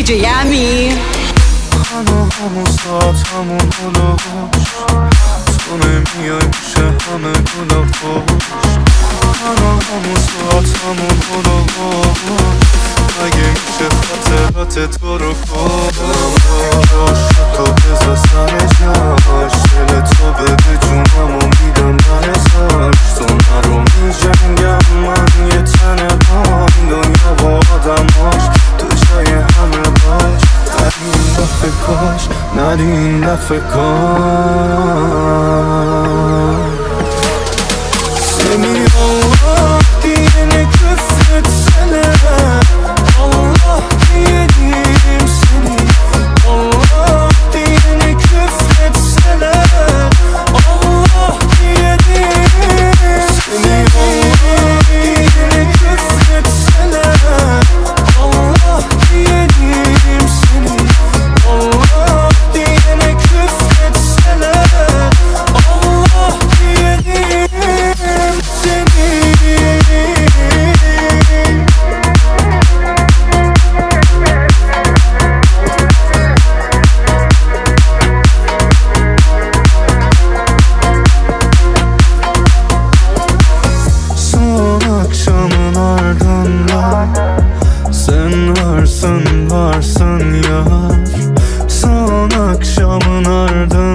DJ Ami. همه ساعت همون هلوش تو نمیای پیش همه گل خوش همه ساعت همون هلوش اگه میشه خاطرات تو رو کش تو بذار سر جاش دل تو بده جونمو میدم برزاش تو نرو میجنگم من یه تنه با این دنیا و آدماش تو جای همه باش ندی این دفعه کاش ندی این دفعه کاش Seni Allah diyene küfretseler Allah diyelim seni Allah diyene küfretseler Allah diyelim seni Allah diyene küfretseler Allah diyelim seni Allah diyene küfretseler Allah diyelim seni Son akşamın ardından sen varsın yar Son akşamın ardından